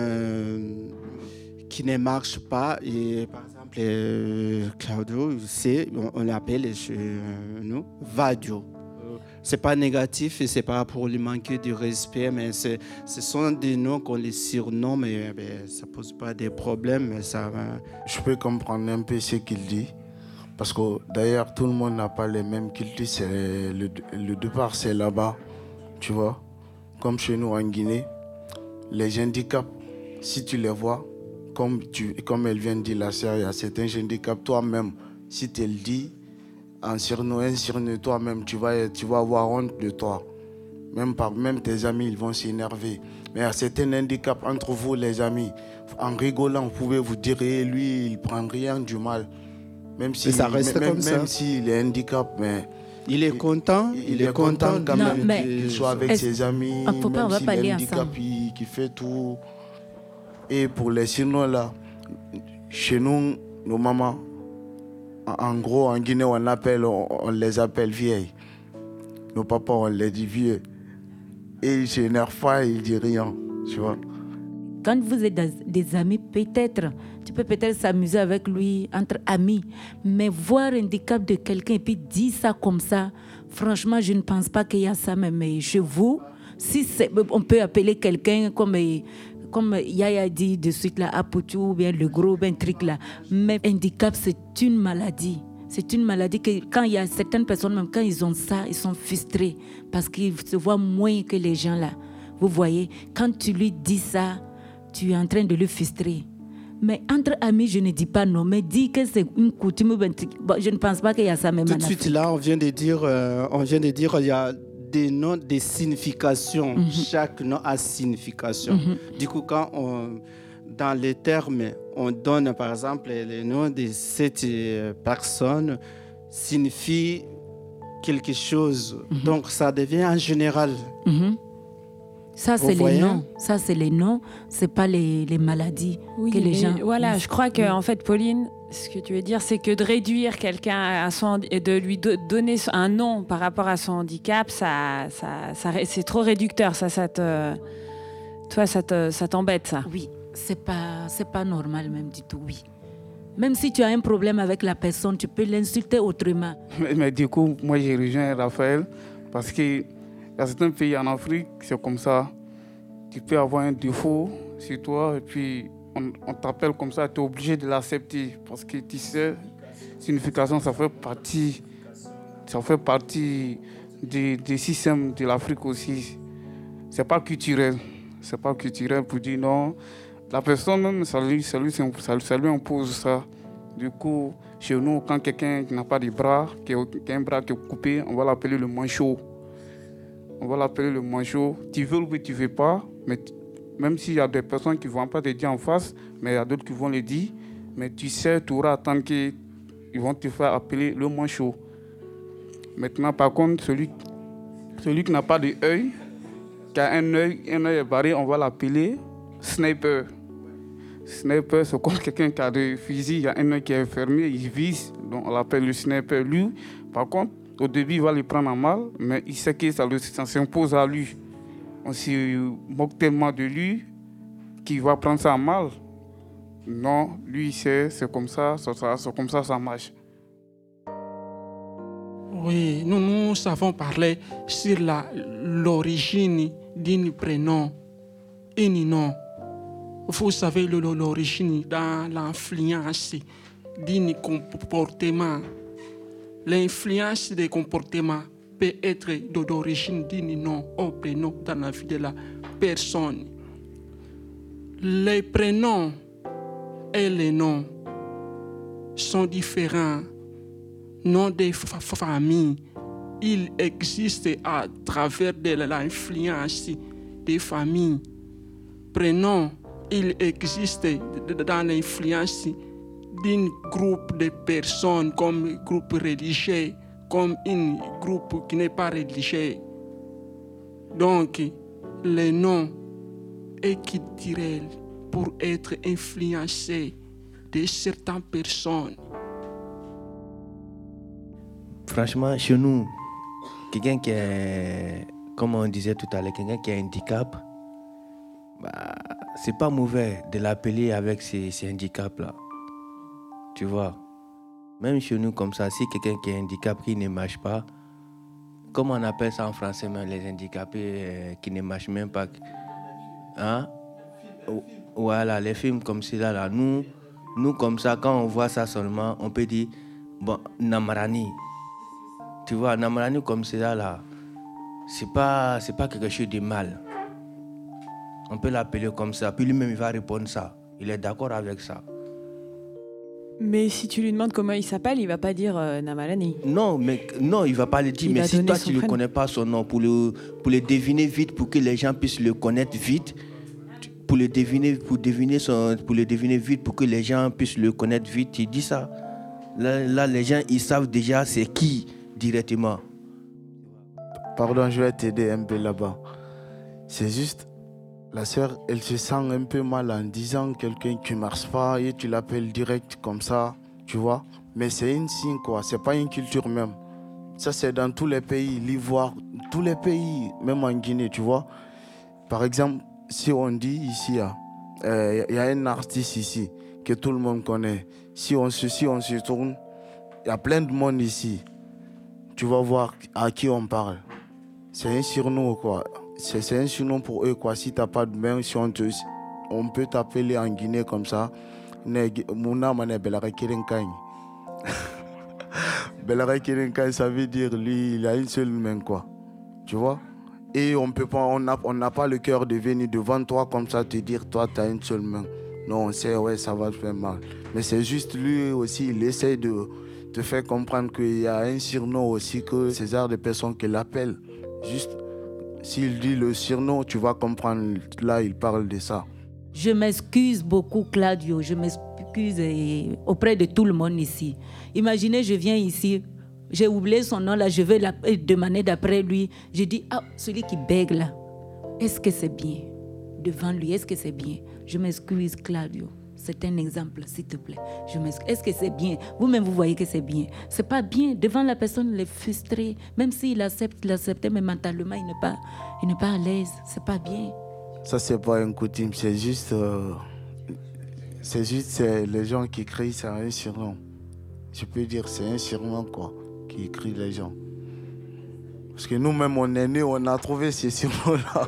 qui ne marchent pas. Et par exemple, Claudio, on l'appelle chez nous Vadio. Ce n'est pas négatif et ce n'est pas pour lui manquer de respect, mais ce sont des noms qu'on les surnomme, mais ça ne pose pas de problème. Mais ça va. Je peux comprendre un peu ce qu'il dit, parce que d'ailleurs, tout le monde n'a pas les mêmes cultures. Le départ, c'est là-bas, tu vois. Comme chez nous en Guinée, les handicaps, si tu les vois, comme elle vient de dire la sœur, il y a certains handicaps, toi-même, si tu le dis, un surnom, toi-même, tu vas avoir honte de toi. Même tes amis, ils vont s'énerver. Mais il y a certains handicaps entre vous, les amis. En rigolant, vous pouvez vous dire, lui, il ne prend rien du mal. Même si, ça reste comme ça. Même s'il est handicap, mais... Il est content. Il est content quand même qu'il soit avec ses amis. On va parler ensemble. Qui fait tout. Et pour les surnoms là, chez nous, nos mamans, en gros, en Guinée, on les appelle vieilles. Nos papas, on les dit vieux. Et ils ne s'énervent pas, ils ne disent rien. Tu vois. Quand vous êtes des amis, tu peux peut-être s'amuser avec lui entre amis, mais voir un handicap de quelqu'un et puis dire ça comme ça, franchement, je ne pense pas qu'il y a ça même chez vous. Si on peut appeler quelqu'un comme Yaya dit de suite là, Aputu, ou bien le gros, bien truc là. Mais handicap, c'est une maladie. C'est une maladie que quand il y a certaines personnes, même quand ils ont ça, ils sont frustrés parce qu'ils se voient moins que les gens là. Vous voyez, quand tu lui dis ça, tu es en train de le frustrer. Mais entre amis, je ne dis pas non, mais dis que c'est une coutume. Bon, je ne pense pas qu'il y a ça même. Tout de suite là, on vient de dire, il y a des noms, des significations. Chaque nom a signification. Du coup, quand dans les termes, on donne par exemple les noms de cette personne, signifie quelque chose. Donc ça devient en général. Ça, c'est les noms. Ça, c'est les noms. C'est pas les maladies que les gens. Voilà, je crois que en fait, Pauline, ce que tu veux dire, c'est que de réduire quelqu'un et de lui donner un nom par rapport à son handicap, ça c'est trop réducteur. Toi, ça t'embête, ça. Oui, c'est pas normal même du tout. Oui. Même si tu as un problème avec la personne, tu peux l'insulter autrement. Mais du coup, moi, j'ai rejoint Raphaël parce que il y a certains pays en Afrique, c'est comme ça. Tu peux avoir un défaut sur toi et puis on t'appelle comme ça, tu es obligé de l'accepter parce que tu sais, signification, ça fait partie du système de l'Afrique aussi. C'est pas culturel. C'est pas culturel pour dire non. La personne même, ça lui impose ça. Du coup, chez nous, quand quelqu'un qui n'a pas de bras, qui a un bras qui est coupé, on va l'appeler le manchot. Tu veux ou tu ne veux pas, mais même s'il y a des personnes qui ne vont pas te dire en face, mais il y a d'autres qui vont le dire, mais tu sais, tu auras à attendre qu'ils vont te faire appeler le manchot. Maintenant, par contre, celui qui n'a pas d'œil, qui a un œil barré, on va l'appeler sniper. Sniper, c'est comme quelqu'un qui a des fusils, il y a un œil qui est fermé, il vise, donc on l'appelle le sniper. Lui, par contre, au début, il va le prendre en mal, mais il sait que ça s'impose à lui. On se moque tellement de lui qu'il va prendre ça en mal. Non, lui, il sait, c'est comme ça, ça marche. Oui, nous savons parler sur l'origine d'un prénom et d'un nom. Vous savez l'origine dans l'influence d'un comportement. L'influence des comportements peut être d'origine d'un nom ou prénom dans la vie de la personne. Les prénoms et les noms sont différents. Noms de famille, il existe à travers de l'influence des familles. Prénom, il existe dans l'influence d'un groupe de personnes comme un groupe religieux, comme un groupe qui n'est pas religieux. Donc, le nom est culturel pour être influencé de certaines personnes. Franchement, chez nous, quelqu'un qui est, comme on disait tout à l'heure, quelqu'un qui a un handicap, c'est pas mauvais de l'appeler avec ces handicaps-là. Tu vois, même chez nous comme ça, si quelqu'un qui a un handicap qui ne marche pas, comment on appelle ça en français, même les handicapés qui ne marchent même pas, hein? Voilà, les films comme cela là, nous comme ça, quand on voit ça seulement, on peut dire bon, Namarani. Tu vois, Namarani comme cela là, c'est pas quelque chose de mal. On peut l'appeler comme ça, puis lui-même il va répondre ça. Il est d'accord avec ça. Mais si tu lui demandes comment il s'appelle, il va pas dire Namalani. Non, il va pas le dire. Mais si toi tu ne connais pas son nom, pour le deviner vite, pour que les gens puissent le connaître vite, pour le deviner vite, pour que les gens puissent le connaître vite, tu dis ça. Là, les gens ils savent déjà c'est qui directement. Pardon, je vais t'aider un peu là-bas. C'est juste, la sœur, elle se sent un peu mal en disant quelqu'un qui ne marche pas et tu l'appelles direct comme ça, tu vois. Mais c'est un signe, quoi. C'est pas une culture même. Ça, c'est dans tous les pays, l'Ivoire, tous les pays, même en Guinée, tu vois. Par exemple, si on dit ici, il y a un artiste ici que tout le monde connaît. Si on se tourne, il y a plein de monde ici. Tu vas voir à qui on parle. C'est un surnom, quoi. c'est un surnom pour eux, quoi. Si tu n'as pas de main, si on peut t'appeler en Guinée comme ça. Mouna Mane Belare Kerenkagne. Belare Kerenkagne, ça veut dire lui, il a une seule main, quoi. Tu vois? Et on n'a pas le cœur de venir devant toi comme ça, te dire, toi, tu as une seule main. Non, on sait, ouais, ça va te faire mal. Mais c'est juste lui aussi, il essaie de te faire comprendre qu'il y a un surnom aussi, que ces genres de personnes qui l'appellent. Juste, s'il dit le surnom, tu vas comprendre, là, il parle de ça. Je m'excuse beaucoup, Claudio. Je m'excuse auprès de tout le monde ici. Imaginez, je viens ici, j'ai oublié son nom, là, je vais demander d'après lui. Je dis, celui qui bègue là, est-ce que c'est bien? Devant lui, est-ce que c'est bien? Je m'excuse, Claudio. C'est un exemple, s'il te plaît. Est-ce que c'est bien? Vous-même, vous voyez que c'est bien. C'est pas bien. Devant la personne, il est frustré. Même s'il accepte, mais mentalement, il n'est pas à l'aise. C'est pas bien. Ça, c'est pas une coutume. C'est juste les gens qui crient, c'est un surnom. Je peux dire, c'est un surnom, quoi, qui crient les gens. Parce que nous-mêmes, on est nés, on a trouvé ces surnoms-là.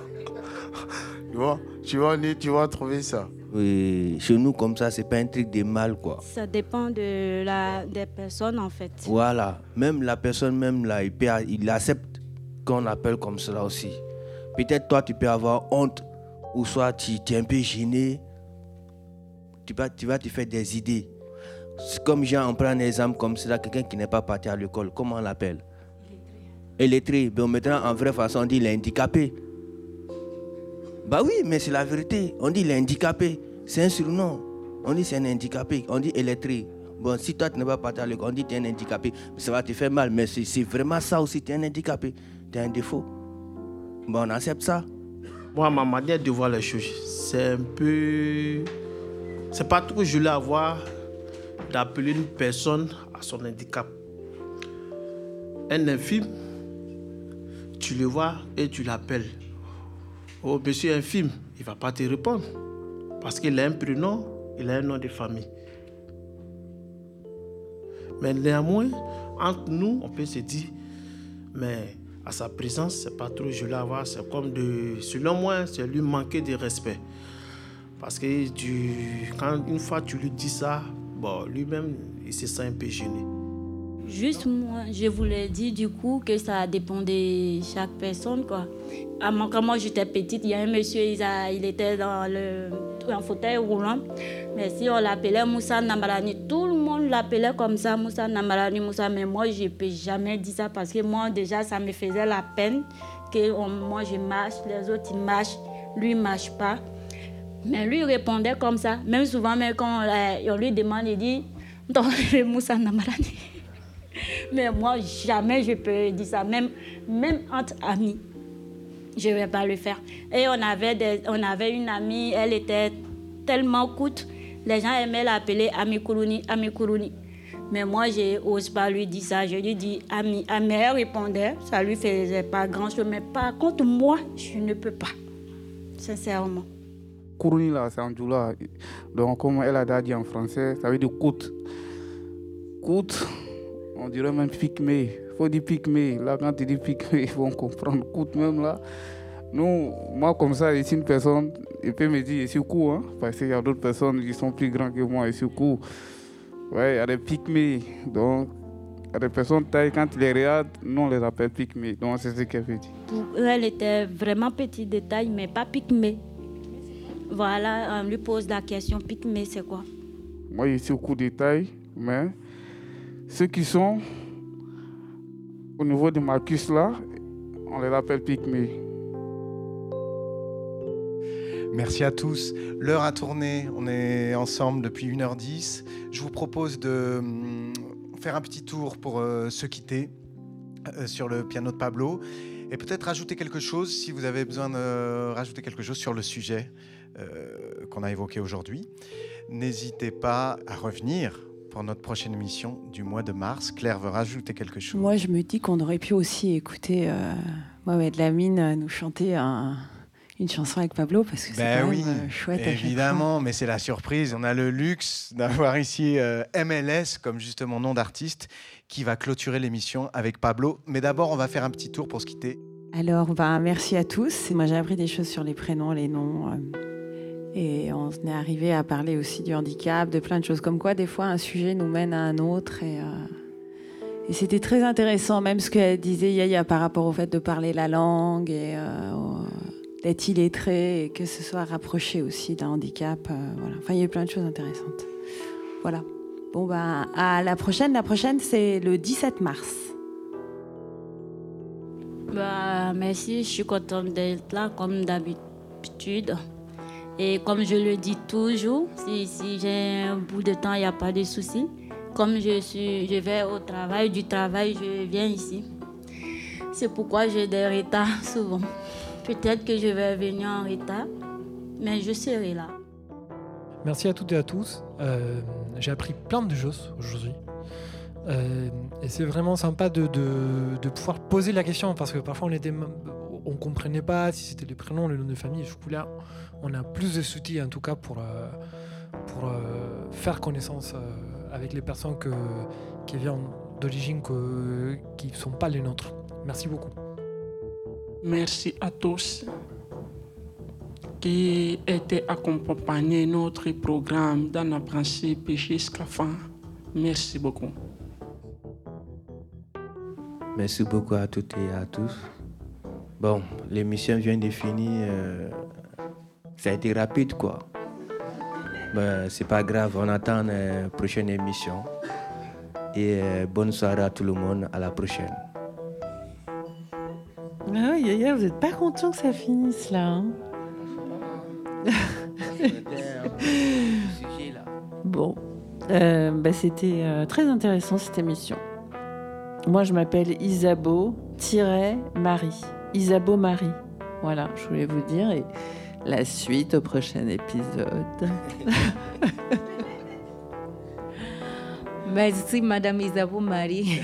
Tu vas trouver ça. Oui, chez nous, comme ça, c'est pas un truc de mal, quoi. Ça dépend des personnes, en fait. Voilà. Même la personne, là, il accepte qu'on appelle comme cela aussi. Peut-être toi, tu peux avoir honte, ou soit tu es un peu gêné. Tu vas te faire des idées. C'est comme on prend un exemple comme cela, quelqu'un qui n'est pas parti à l'école, comment on l'appelle? Illettré. Bon, maintenant, en vraie façon, on dit il est handicapé. Bah oui, mais c'est la vérité. On dit il est handicapé. C'est un surnom. On dit c'est un handicapé. On dit illettré. Bon, si toi tu n'es pas parti à l'école, on dit tu es un handicapé. Ça va te faire mal, mais c'est vraiment ça aussi, tu es un handicapé. Tu as un défaut. Bon, on accepte ça. Moi, ma manière de voir les choses, c'est un peu... C'est pas trop joli à voir d'appeler une personne à son handicap. Un infime, tu le vois et tu l'appelles. Oh, monsieur infime, il ne va pas te répondre. Parce qu'il a un prénom, il a un nom de famille. Mais néanmoins, entre nous, on peut se dire, mais à sa présence, ce n'est pas trop joli à voir. C'est comme selon moi, c'est lui manquer de respect. Parce que quand une fois tu lui dis ça, bon, lui-même, il se sent un peu gêné. Juste moi, je voulais dire du coup que ça dépend de chaque personne, quoi. Quand moi j'étais petite, il y a un monsieur, il était dans un fauteuil roulant. Mais si on l'appelait Moussa Namalani, tout le monde l'appelait comme ça, Moussa Namalani, Moussa. Mais moi, je ne peux jamais dire ça parce que moi, déjà, ça me faisait la peine que moi, je marche, les autres, ils marchent, lui, il ne marche pas. Mais lui, il répondait comme ça. Même souvent, même quand on lui demande, il dit « Moussa Namalani ». Mais moi, jamais je peux dire ça, même entre amis. Je ne vais pas le faire. Et on avait une amie, elle était tellement courte, les gens aimaient l'appeler Ami Kourouni, Ami Kourouni. Mais moi, je n'ose pas lui dire ça. Je lui dis Ami. Mais elle répondait, ça ne lui faisait pas grand-chose. Mais par contre, moi, je ne peux pas, sincèrement. Kourouni, là, c'est en djoula. Donc, comme elle a dit en français, ça veut dire courte. Courte. On dirait même pygmée. Il faut dire pygmée. Là, quand tu dis pygmée, ils vont comprendre. Courte même là. Nous, moi, comme ça, ici, une personne, il peut me dire, je suis court, hein, parce qu'il y a d'autres personnes qui sont plus grandes que moi, je suis court. Ouais, il y a des pygmées. Donc, il y a des personnes taille, quand tu les regardes, nous, on les appelle pygmées. Donc, c'est ce qu'elle veut dire. Elle était vraiment petite de taille, mais pas pygmée. Voilà, on lui pose la question, pygmée, c'est quoi? Moi, je suis court de taille, mais ceux qui sont au niveau de ma cuisse là, on les appelle pygmées. Merci à tous. L'heure a tourné. On est ensemble depuis 1h10. Je vous propose de faire un petit tour pour se quitter sur le piano de Pablo et peut-être rajouter quelque chose si vous avez besoin de rajouter quelque chose sur le sujet qu'on a évoqué aujourd'hui. N'hésitez pas à revenir pour notre prochaine émission du mois de mars. Claire veut rajouter quelque chose. Moi, je me dis qu'on aurait pu aussi écouter Mohamed Lamine nous chanter une chanson avec Pablo, parce que c'est quand même chouette. Évidemment, mais c'est la surprise. On a le luxe d'avoir ici MLS comme justement nom d'artiste qui va clôturer l'émission avec Pablo. Mais d'abord, on va faire un petit tour pour se quitter. Alors, merci à tous. Moi, j'ai appris des choses sur les prénoms, les noms. Et on est arrivé à parler aussi du handicap, de plein de choses. Comme quoi, des fois, un sujet nous mène à un autre. Et c'était très intéressant, même ce qu'elle disait Yaya par rapport au fait de parler la langue et d'être illettré et que ce soit rapproché aussi d'un handicap. Voilà. Enfin, il y a eu plein de choses intéressantes. Voilà. Bon, à la prochaine. La prochaine, c'est le 17 mars. Merci, je suis contente d'être là comme d'habitude. Et comme je le dis toujours, si j'ai un bout de temps, il n'y a pas de souci. Comme je vais au travail, du travail, je viens ici. C'est pourquoi j'ai des retards souvent. Peut-être que je vais venir en retard, mais je serai là. Merci à toutes et à tous. J'ai appris plein de choses aujourd'hui. Et c'est vraiment sympa de pouvoir poser la question, parce que parfois on ne comprenait pas si c'était les prénoms, le nom de famille. Du coup là, on a plus de outils en tout cas pour faire connaissance avec les personnes qui viennent d'origine qui ne sont pas les nôtres. Merci beaucoup. Merci à tous qui étaient accompagnés notre programme dans le principe jusqu'à la fin. Merci beaucoup. Merci beaucoup à toutes et à tous. Bon, l'émission vient de finir. Ça a été rapide, quoi. Ben, c'est pas grave, on attend la prochaine émission. Et bonne soirée à tout le monde, à la prochaine. Ah oui, Yaya, vous n'êtes pas content que ça finisse là, hein? Bon, c'était très intéressant cette émission. Moi, je m'appelle Isabeau-Marie. Isabeau-Marie. Voilà, je voulais vous dire. Et la suite au prochain épisode. Merci, Madame Isabeau-Marie.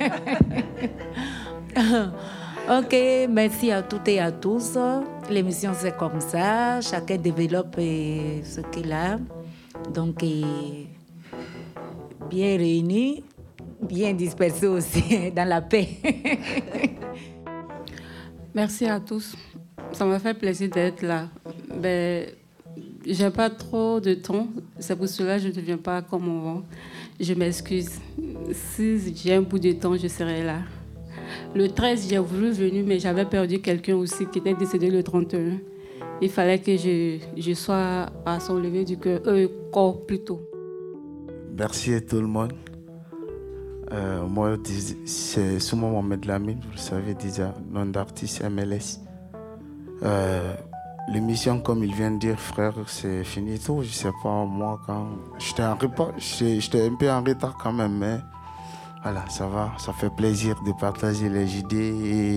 Ok, merci à toutes et à tous. L'émission, c'est comme ça. Chacun développe ce qu'il a. Donc, bien réunis, bien dispersés aussi, dans la paix. Merci à tous. Ça m'a fait plaisir d'être là. J'ai pas trop de temps. C'est pour cela que je ne viens pas comme avant. Je m'excuse. Si j'ai un bout de temps, je serai là. Le 13, j'ai voulu venir, mais j'avais perdu quelqu'un aussi qui était décédé le 31. Il fallait que je sois à son lever du corps plus tôt. Merci à tout le monde. Moi, c'est Souma Mohamed Lamine, vous le savez déjà, nom d'artiste MLS. L'émission, comme il vient de dire, frère, c'est fini tout. Je sais pas, moi, quand j'étais un peu en retard quand même, mais voilà, ça va. Ça fait plaisir de partager les idées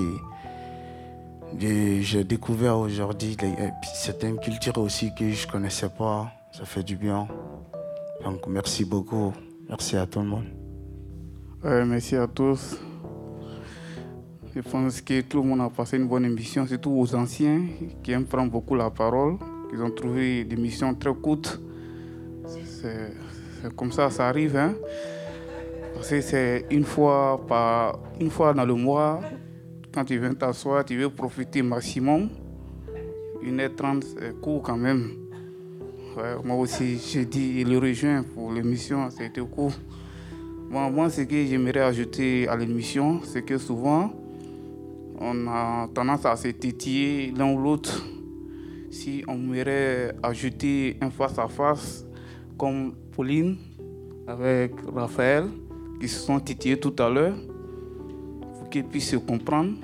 et j'ai découvert aujourd'hui certaines cultures aussi que je connaissais pas. Ça fait du bien. Donc, merci beaucoup. Merci à tout le monde. Merci à tous. Je pense que tout le monde a passé une bonne émission, surtout aux anciens qui aiment prendre beaucoup la parole, qui ont trouvé des émissions très courtes. C'est comme ça arrive. Hein? Parce que c'est une fois dans le mois, quand tu viens t'asseoir, tu veux profiter maximum. 1h30, c'est court quand même. Ouais, moi aussi, j'ai dit, il le rejoint pour l'émission, c'était court. Moi, ce que j'aimerais ajouter à l'émission, c'est que souvent, on a tendance à se tétiller l'un ou l'autre. Si on aimerait ajouter un face-à-face comme Pauline avec Raphaël, qui se sont tétillés tout à l'heure, pour qu'ils puissent se comprendre.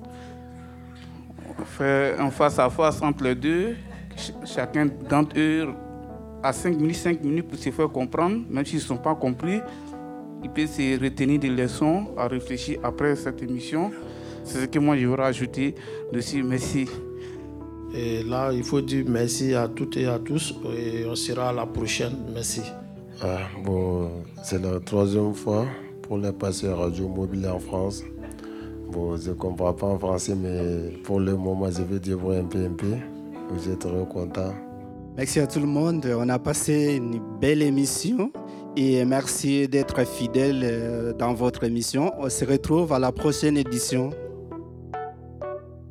On fait un face-à-face entre les deux. Chacun d'entre eux a 5 minutes pour se faire comprendre, même s'ils ne sont pas compris. Il peut se retenir des leçons à réfléchir après cette émission. C'est ce que moi je veux rajouter dessus. Merci. Et là, il faut dire merci à toutes et à tous. Et on sera à la prochaine. Merci. C'est la 3e fois pour les passer Radio Mobile en France. Je ne comprends pas en français, mais pour le moment, je vais dire un peu. Vous êtes très contents. Merci à tout le monde. On a passé une belle émission. Et merci d'être fidèles dans votre émission. On se retrouve à la prochaine édition.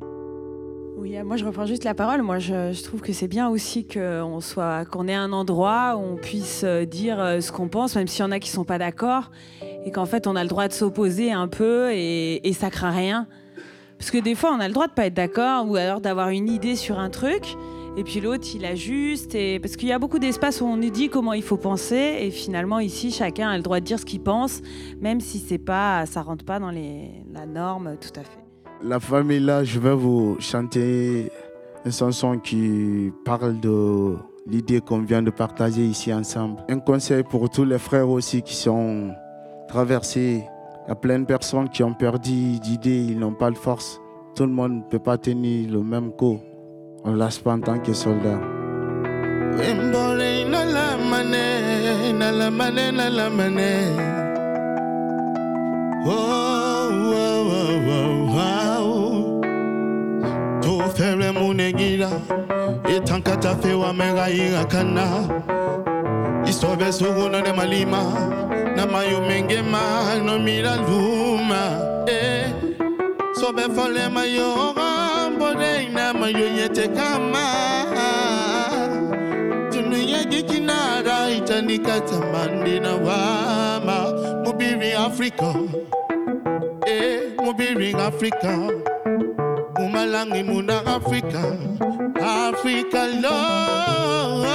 Moi, je reprends juste la parole. Moi, je trouve que c'est bien aussi qu'on ait un endroit où on puisse dire ce qu'on pense, même s'il y en a qui sont pas d'accord, et qu'en fait, on a le droit de s'opposer un peu et ça craint rien. Parce que des fois, on a le droit de pas être d'accord ou alors d'avoir une idée sur un truc, et puis l'autre, il ajuste. Parce qu'il y a beaucoup d'espaces où on nous dit comment il faut penser, et finalement, ici, chacun a le droit de dire ce qu'il pense, même si ça rentre pas dans la norme tout à fait. La famille, là, je vais vous chanter une chanson qui parle de l'idée qu'on vient de partager ici ensemble. Un conseil pour tous les frères aussi qui sont traversés. Il y a plein de personnes qui ont perdu d'idées, ils n'ont pas de force. Tout le monde ne peut pas tenir le même coup. On ne lâche pas en tant que soldat. Fere munegira etankata fewa mega irakana isobe suguno ne malima na mayo mengema no miraluma sobe fole mayo gambode na mayo yete kama tunuye gikinara itanika tamandi na wama mubiri Africa mubiri Africa Umalangi muna Africa, Africa love.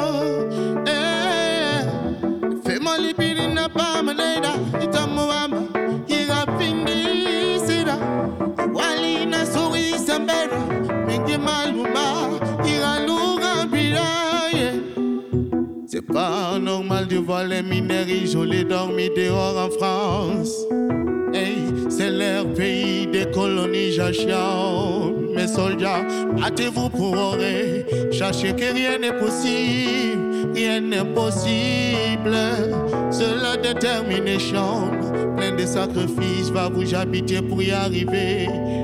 Family biri na pamaneda, itamuama, yiga pindi sira. Wali na sui sambera, mengi maluma, yiga luga biraye. C'est pas normal de voir les mineurs isolés dormir dehors en France. Hey, c'est leur pays de colonisation. Mes soldats, battez-vous pour orer. Sachez que rien n'est possible, rien n'est possible. Seule la détermination, plein de sacrifices, va vous habiter pour y arriver.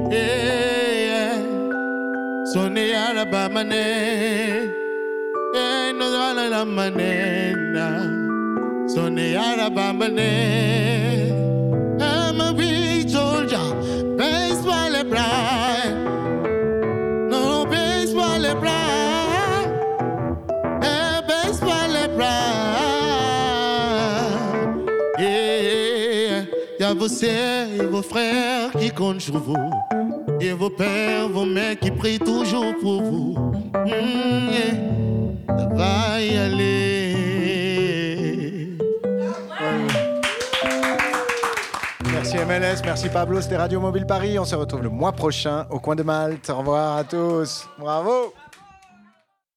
Sonnez à la bamane, nous allons la manena. Sonnez à la bamane. I'm a big soldier, baseball les bras. No, baseball les bras. Baseball les bras. Y'a vos sœurs et vos frères qui comptent sur vous. Et vos pères, vos mères qui prient toujours pour vous. Ça va y aller. Merci MLS, merci Pablo, c'était Radio Mobile Paris. On se retrouve le mois prochain au Coin de Malte. Au revoir à tous. Bravo.